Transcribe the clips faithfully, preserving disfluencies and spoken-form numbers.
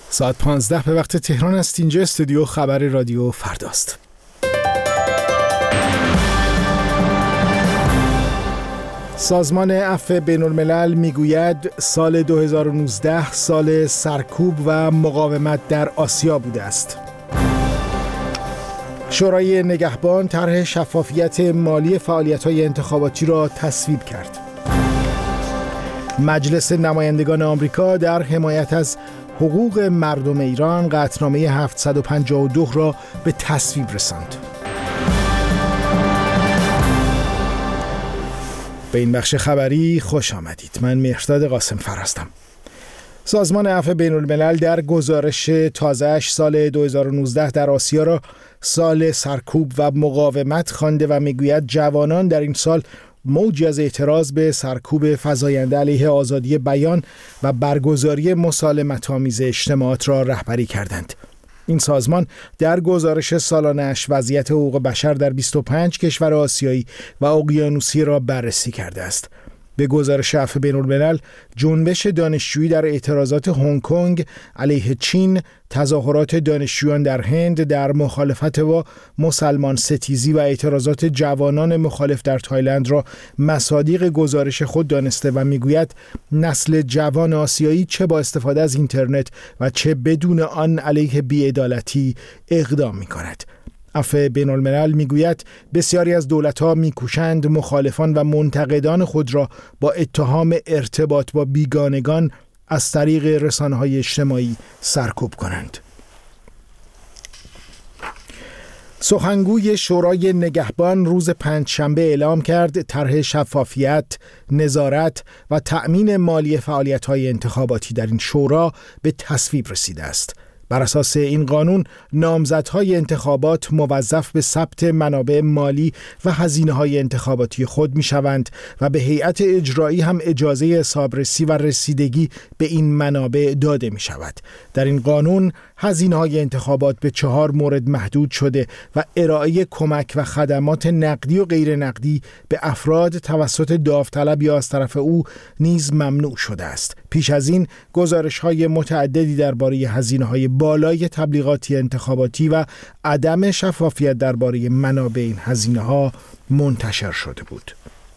ساعت پانزده به وقت تهران است. اینجا استودیو خبر رادیو فرداست. سازمان عفو بین‌الملل میگوید سال دو هزار و نوزده سال سرکوب و مقاومت در آسیا بوده است. شورای نگهبان طرح شفافیت مالی فعالیت‌های انتخاباتی را تصویب کرد. مجلس نمایندگان آمریکا در حمایت از حقوق مردم ایران قطعنامه هفتصد و پنجاه و دو را به تصویب رساند. به این بخش خبری خوش آمدید. من مهرداد قاسم فر هستم. سازمان عفو بین‌الملل در گزارش تازه‌اش سال دو هزار و نوزده در آسیا را سال سرکوب و مقاومت خوانده و میگوید جوانان در این سال موجی از اعتراض به سرکوب فزاینده علیه آزادی بیان و برگزاری مسالمت‌آمیز اجتماعات را رهبری کردند. این سازمان در گزارش سالانه‌اش وضعیت حقوق بشر در بیست و پنج کشور آسیایی و اقیانوسی را بررسی کرده است. به گزارش عفو بین‌الملل، جنبش دانشجویی در اعتراضات هنگ کنگ علیه چین، تظاهرات دانشجویان در هند در مخالفت با مسلمان ستیزی و اعتراضات جوانان مخالف در تایلند را مصادیق گزارش خود دانسته و میگوید نسل جوان آسیایی چه با استفاده از اینترنت و چه بدون آن علیه بی‌عدالتی اقدام می‌کند. عفو بین‌الملل میگوید بسیاری از دولت‌ها میکوشند مخالفان و منتقدان خود را با اتهام ارتباط با بیگانگان از طریق رسانه‌های اجتماعی سرکوب کنند. سخنگوی شورای نگهبان روز پنجشنبه اعلام کرد طرح شفافیت، نظارت و تأمین مالی فعالیت‌های انتخاباتی در این شورا به تصویب رسیده است. بر اساس این قانون نامزدهای انتخابات موظف به ثبت منابع مالی و هزینه‌های انتخاباتی خود می‌شوند و به هیئت اجرایی هم اجازه حسابرسی و رسیدگی به این منابع داده می‌شود. در این قانون هزینه‌های انتخابات به چهار مورد محدود شده و ارائه کمک و خدمات نقدی و غیر نقدی به افراد توسط داوطلب یا از طرف او نیز ممنوع شده است. پیش از این گزارش‌های متعددی درباره هزینه‌های بالای تبلیغاتی انتخاباتی و عدم شفافیت درباره منابع این هزینه‌ها منتشر شده بود.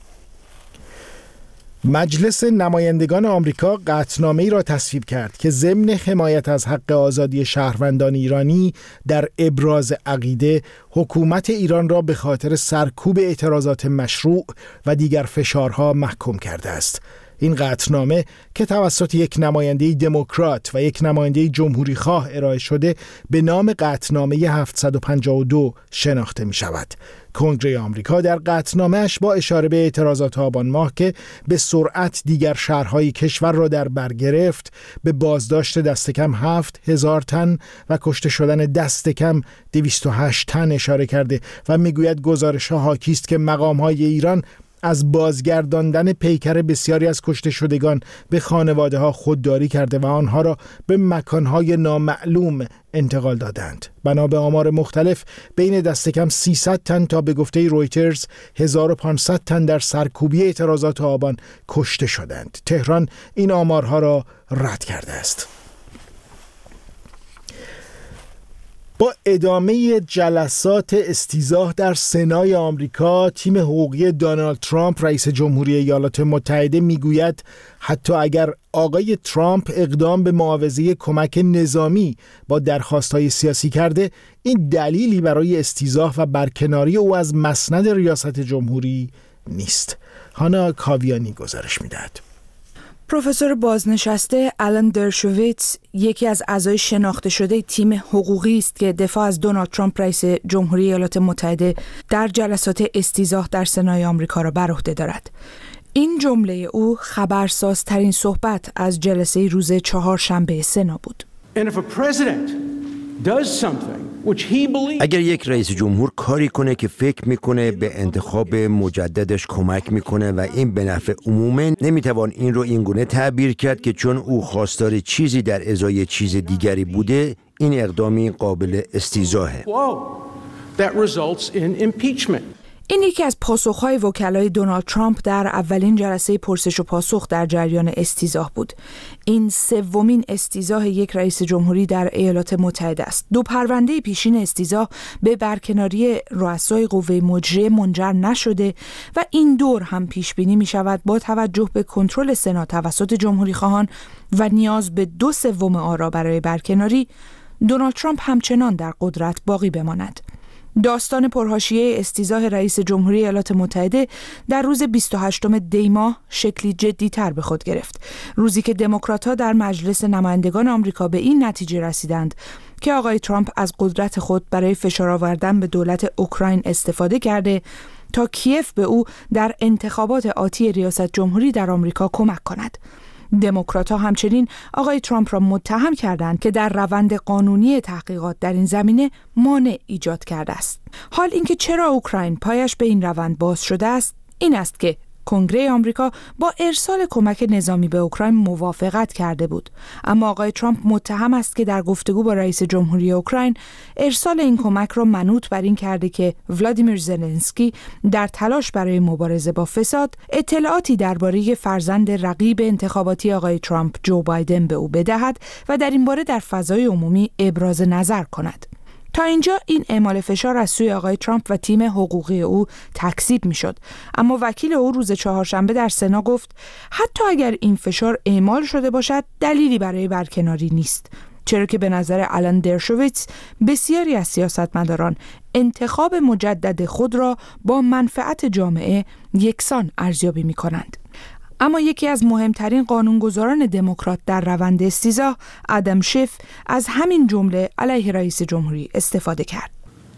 مجلس نمایندگان آمریکا قطعنامه‌ای را تصویب کرد که ضمن حمایت از حق آزادی شهروندان ایرانی در ابراز عقیده، حکومت ایران را به خاطر سرکوب اعتراضات مشروع و دیگر فشارها محکوم کرده است. این قطعنامه که توسط یک نماینده دموکرات و یک نماینده جمهوری خواه ارائه شده به نام قطعنامه هفتصد و پنجاه و دو شناخته می شود. کنگره آمریکا در قطعنامه‌اش با اشاره به اعتراضات آبان ماه که به سرعت دیگر شهرهای کشور را در بر گرفت، به بازداشت دست کم هفت هزار تن و کشته شدن دست کم دویست و هشت تن اشاره کرده و میگوید گزارش‌ها حاکی است که مقام‌های ایران از بازگرداندن پیکر بسیاری از کشته شدگان به خانواده ها خودداری کرده و آنها را به مکانهای نامعلوم انتقال دادند. بنا به آمار مختلف بین دست کم سیصد تن تا به گفته رویترز هزار و پانصد تن در سرکوبی اعتراضات آبان کشته شدند. تهران این آمارها را رد کرده است. با ادامه جلسات استیضاح در سنای آمریکا، تیم حقوقی دونالد ترامپ رئیس جمهوری ایالات متحده میگوید حتی اگر آقای ترامپ اقدام به معاوضه کمک نظامی با درخواست‌های سیاسی کرده، این دلیلی برای استیضاح و برکناری او از مسند ریاست جمهوری نیست. هانا کاویانی گزارش می‌دهد. پروفسور بازنشسته آلن درشویتز یکی از اعضای شناخته شده تیم حقوقی است که دفاع از دونالد ترامپ رئیس جمهوری ایالات متحده در جلسات استیضاح در سنای آمریکا را بر عهده دارد. این جمله او خبرسازترین صحبت از جلسه روز چهارشنبه سنا بود. اگر یک رئیس جمهور کاری کنه که فکر میکنه به انتخاب مجددش کمک میکنه و این به نفع عمومه، نمیتوان این رو اینگونه تعبیر کرد که چون او خواستار چیزی در ازای چیز دیگری بوده، این اقدامی قابل استیضاحه. این یکی از پاسخهای وکلای دونالد ترامپ در اولین جلسه پرسش و پاسخ در جریان استیضاح بود. این سومین استیضاح یک رئیس جمهوری در ایالات متحده است. دو پرونده پیشین استیضاح به برکناری رؤسای قوه مجریه منجر نشده و این دور هم پیش بینی می شود با توجه به کنترل سنا توسط جمهوری خواهان و نیاز به دو سوم آرا برای برکناری، دونالد ترامپ همچنان در قدرت باقی بماند. داستان پرحاشیه استیضاح رئیس جمهوری ایالات متحده در روز بیست و هشتم دی ماه شکلی جدی‌تر به خود گرفت. روزی که دموکرات‌ها در مجلس نمایندگان آمریکا به این نتیجه رسیدند که آقای ترامپ از قدرت خود برای فشار آوردن به دولت اوکراین استفاده کرده تا کیف به او در انتخابات آتی ریاست جمهوری در آمریکا کمک کند. دموکرات‌ها همچنین آقای ترامپ را متهم کردند که در روند قانونی تحقیقات در این زمینه مانع ایجاد کرده است. حال اینکه چرا اوکراین پایش به این روند باز شده است، این است که کنگره آمریکا با ارسال کمک نظامی به اوکراین موافقت کرده بود، اما آقای ترامپ متهم است که در گفتگو با رئیس جمهوری اوکراین ارسال این کمک را منوط بر این کرده که ولادیمیر زلنسکی در تلاش برای مبارزه با فساد اطلاعاتی درباره فرزند رقیب انتخاباتی آقای ترامپ جو بایدن به او بدهد و در این باره در فضای عمومی ابراز نظر کند. تا اینجا این اعمال فشار از سوی آقای ترامپ و تیم حقوقی او تکذیب میشد، اما وکیل او روز چهارشنبه در سنا گفت حتی اگر این فشار اعمال شده باشد دلیلی برای برکناری نیست، چرا که به نظر آلن درشویتز بسیاری از سیاستمداران انتخاب مجدد خود را با منفعت جامعه یکسان ارزیابی می‌کنند. اما یکی از مهمترین قانونگذاران دموکرات در روند استیضاح، آدم شیف، از همین جمله علیه رئیس جمهوری استفاده کرد.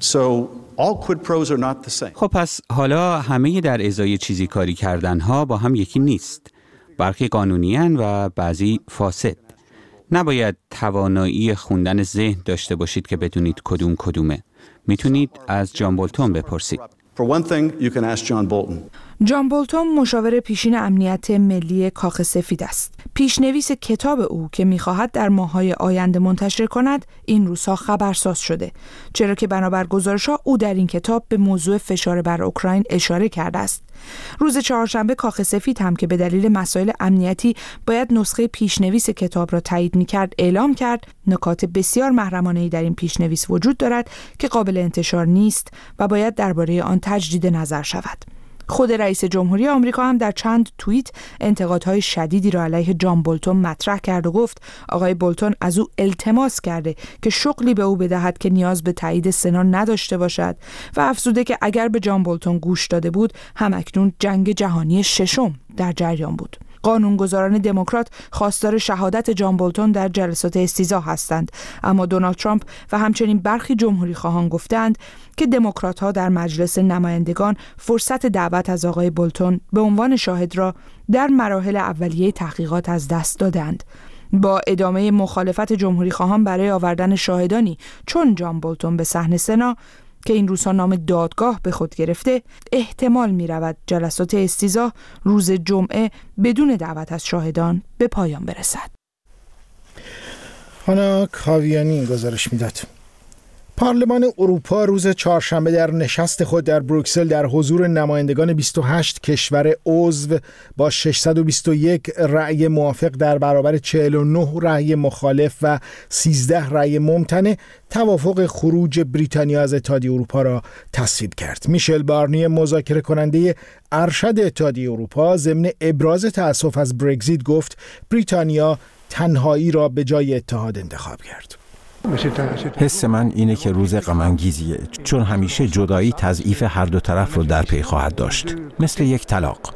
So all quid pros are not the same. خب پس حالا همه در ازای چیزی کاری کردن ها با هم یکی نیست. برخی قانونی‌اند و بعضی فاسد. نباید توانایی خوندن ذهن داشته باشید که بدونید کدوم کدومه. میتونید از جان بولتون بپرسید. For one thing, you can ask John Bolton. جان بولتون مشاور پیشین امنیت ملی کاخ سفید است. پیشنویس کتاب او که می‌خواهد در ماه‌های آینده منتشر کند، این روزها خبرساز شده، چرا که بنابر گزارش‌ها او در این کتاب به موضوع فشار بر اوکراین اشاره کرده است. روز چهارشنبه کاخ سفید هم که به دلیل مسائل امنیتی باید نسخه پیشنویس کتاب را تایید می‌کرد، اعلام کرد نکات بسیار محرمانه‌ای در این پیشنویس وجود دارد که قابل انتشار نیست و باید درباره آن تجدید نظر شود. خود رئیس جمهوری آمریکا هم در چند توییت انتقادهای شدیدی را علیه جان بولتون مطرح کرد و گفت آقای بولتون از او التماس کرده که شغلی به او بدهد که نیاز به تایید سنا نداشته باشد و افزوده که اگر به جان بولتون گوش داده بود همکنون جنگ جهانی ششم در جریان بود. قانونگذاران دموکرات خواستار شهادت جان بولتون در جلسات استیضاح هستند، اما دونالد ترامپ و همچنین برخی جمهوری خواهان گفتند که دموکرات‌ها در مجلس نمایندگان فرصت دعوت از آقای بولتون به عنوان شاهد را در مراحل اولیه تحقیقات از دست دادند. با ادامه مخالفت جمهوری خواهان برای آوردن شاهدانی چون جان بولتون به صحن سنا که این روزها نام دادگاه به خود گرفته، احتمال می رود جلسات استیضاح روز جمعه بدون دعوت از شاهدان به پایان برسد. هانا کاویانی گزارش میداد. پارلمان اروپا روز چهارشنبه در نشست خود در بروکسل در حضور نمایندگان بیست و هشت کشور عضو با ششصد و بیست و یک رأی موافق در برابر چهل و نه رأی مخالف و سیزده رأی ممتنع توافق خروج بریتانیا از اتحادیه اروپا را تصویب کرد. میشل بارنیه مذاکره کننده ارشد اتحادیه اروپا ضمن ابراز تأسف از برگزیت گفت بریتانیا تنهایی را به جای اتحاد انتخاب کرد. حس من اینه که روز غم‌انگیزیه، چون همیشه جدایی تضعیف هر دو طرف رو در پی خواهد داشت، مثل یک طلاق.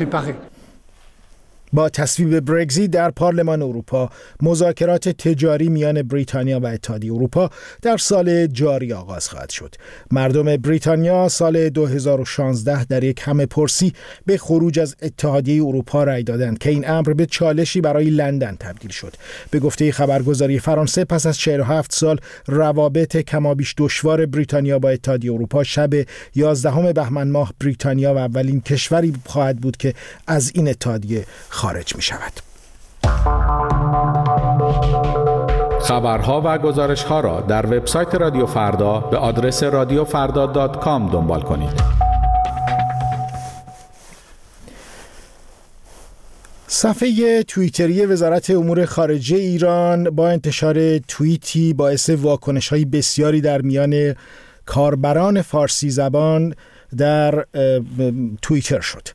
با تصویب برگزیت در پارلمان اروپا، مذاکرات تجاری میان بریتانیا و اتحادیه اروپا در سال جاری آغاز خواهد شد. مردم بریتانیا سال دو هزار و شانزده در یک همه‌پرسی به خروج از اتحادیه اروپا رأی دادند که این امر به چالشی برای لندن تبدیل شد. به گفته خبرگزاری فرانسه، پس از چهل و هفت سال روابط کمابیش دشوار بریتانیا با اتحادیه اروپا، شب یازدهم بهمن ماه بریتانیا و اولین کشوری خواهد بود که از این اتحادیه خارج می شود. خبرها و گزارش‌ها را در وبسایت رادیو فردا به آدرس رادیو فردا دات کام دنبال کنید. صفحه توییتری وزارت امور خارجه ایران با انتشار توییتی باعث واکنش‌های بسیاری در میان کاربران فارسی زبان در توییتر شد.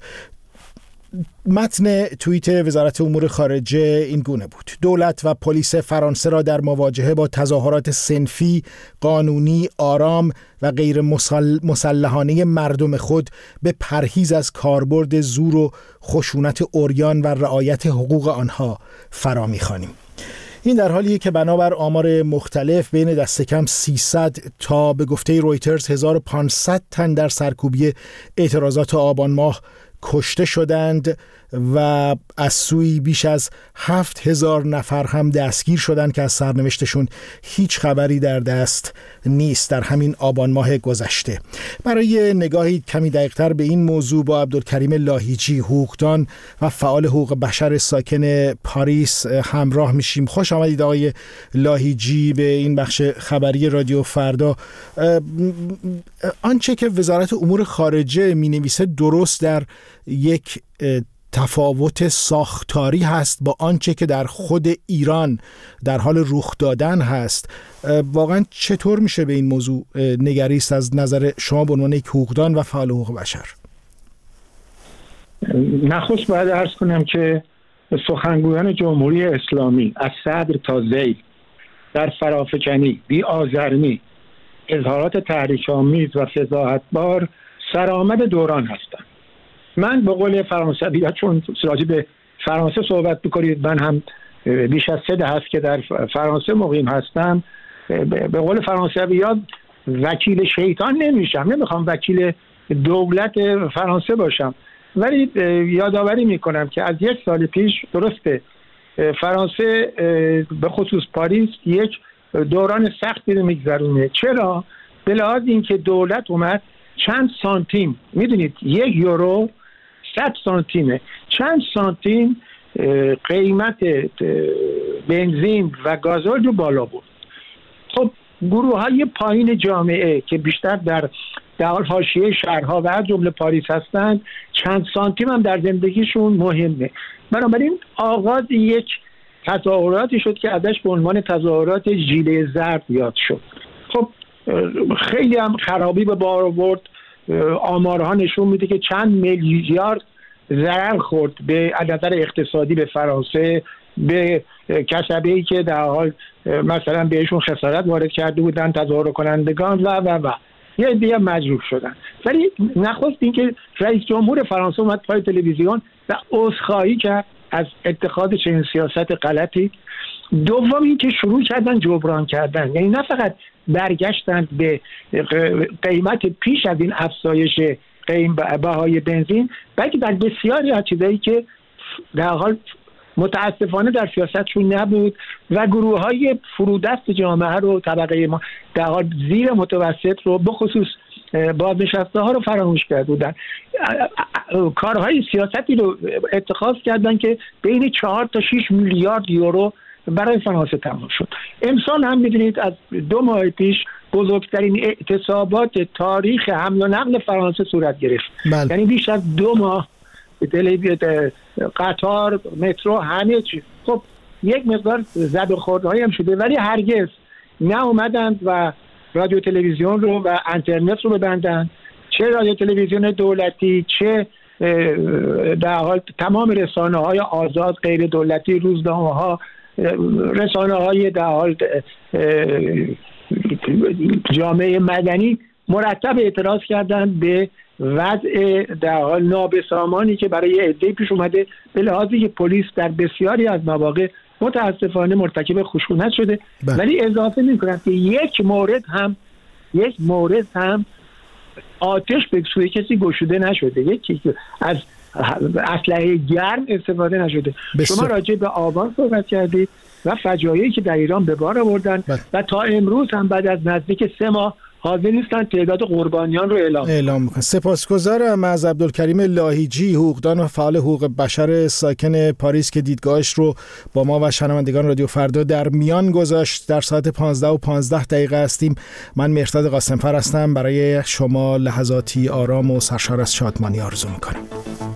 متن توییت وزارت امور خارجه این گونه بود: دولت و پلیس فرانسه را در مواجهه با تظاهرات صنفی، قانونی، آرام و غیر مسلحانه مردم خود به پرهیز از کاربرد زور و خشونت عریان و رعایت حقوق آنها فرا می‌خوانیم. این در حالیه که بنابر آمار مختلف بین دست کم سیصد تا به گفته رویترز هزار و پانصد تن در سرکوبی اعتراضات آبان ماه کشته شدند و از سوی بیش از هفت هزار نفر هم دستگیر شدند که از سرنوشتشون هیچ خبری در دست نیست در همین آبان ماه گذشته. برای نگاهی کمی دقیق‌تر به این موضوع با عبدالکریم لاهیجی، حقوقدان و فعال حقوق بشر ساکن پاریس همراه میشیم. خوش آمدید آقای لاهیجی به این بخش خبری رادیو فردا. آنچه که وزارت امور خارجه مینویسه درست در یک تفاوت ساختاری هست با آنچه که در خود ایران در حال رخ دادن هست. واقعا چطور میشه به این موضوع نگریست از نظر شما به عنوان یک حقوقدان و فعال حقوق بشر؟ نخست باید عرض کنم که سخنگویان جمهوری اسلامی از صدر تا ذیل در فرافکنی، بی آزرمی، اظهارات تحریک‌آمیز و فضاحت‌بار سرآمد دوران هستند. من به قول فرانسوی، چون راجع به فرانسه صحبت بکنید، من هم بیش از سه دهه است که در فرانسه مقیم هستم، به قول فرانسوی‌ها وکیل شیطان نمیشم، نمیخوام وکیل دولت فرانسه باشم، ولی یادآوری میکنم که از یک سال پیش درسته فرانسه به خصوص پاریس یک دوران سختی رو میگذرونه. چرا؟ به لحاظ اینکه دولت اومد چند سانتیم، میدونید یک یورو صد سانتیمه، چند سانتیم قیمت بنزین و گازول رو بالا برد. خب گروه های پایین جامعه که بیشتر در در حاشیه شهرها و از جمله پاریس هستند، چند سانتیم هم در زندگیشون مهمه. بنابراین آغاز یک تظاهراتی شد که ازش به عنوان تظاهرات ژیله زرد یاد شد. خب خیلی هم خرابی به بار آورد. آمارها نشون میده که چند میلیارد ضرر خورد به نظر اقتصادی به فرانسه، به کسبه‌ای که در حال مثلا بهشون خسارت وارد کرده بودن تظاهر کنندگان و و و یه دیگه مجروح شدن. ولی نخست این که رئیس جمهور فرانسه اومد پای تلویزیون و عذرخواهی کرد از اتخاذ چنین سیاست غلطی. دوم این که شروع کردن جبران کردن، یعنی نه فقط برگشتن به قیمت پیش از این افزایش قیم بهای بنزین، بلکه در بسیاری از چیزایی که در حال متاسفانه در سیاستشون نبود و گروه های فرودست جامعه رو، طبقه ما در حال زیر متوسط رو، به خصوص بازنشسته ها رو فراموش کرده بودن. کارهای سیاستی رو اتخاذ کردن که بین چهار تا شش میلیارد یورو برای فرانسه تمام شد. امسال هم میدونید از دو ماه پیش بزرگترین اعتصابات تاریخ حمل و نقل فرانسه صورت گرفت. بل. یعنی بیش از دو ماه قطار، مترو، همه چیز. خب یک مقدار زد و خوردهایی هم شده، ولی هرگز نه اومدند و رادیو تلویزیون رو و اینترنت رو ببندن، چه رادیو تلویزیون دولتی چه در حال تمام رسانه های آزاد غیر دولتی، روزنامه ها، رسانه های در حال جامعه مدنی مرتب اعتراض کردن به وضع در حال نابسامانی که برای عده پیش اومده، به لحاظی که پلیس در بسیاری از مواقع متاسفانه مرتکب خشونت شده. بله. ولی اضافه میکنم که یک مورد هم یک مورد هم آتش به سوی کسی گشوده نشده، یکی از اسلحه گرم استفاده نشده. بسیار. شما راجع به آبان صحبت کردید و فجایعی که در ایران به بار آوردن و تا امروز هم بعد از نزدیک سه ماه حاضر نیستن تعداد قربانیان رو اعلام اعلام کنن. سپاسگزارم از عبدالکریم لاهیجی، حقوقدان و فعال حقوق بشر ساکن پاریس که دیدگاهش رو با ما و شنوندگان رادیو فردا در میان گذاشت. در ساعت پانزده و پانزده دقیقه هستیم. من مهرداد قاسمفر هستم. برای شما لحظاتی آرام و سرشار از شادمانی آرزو میکنم.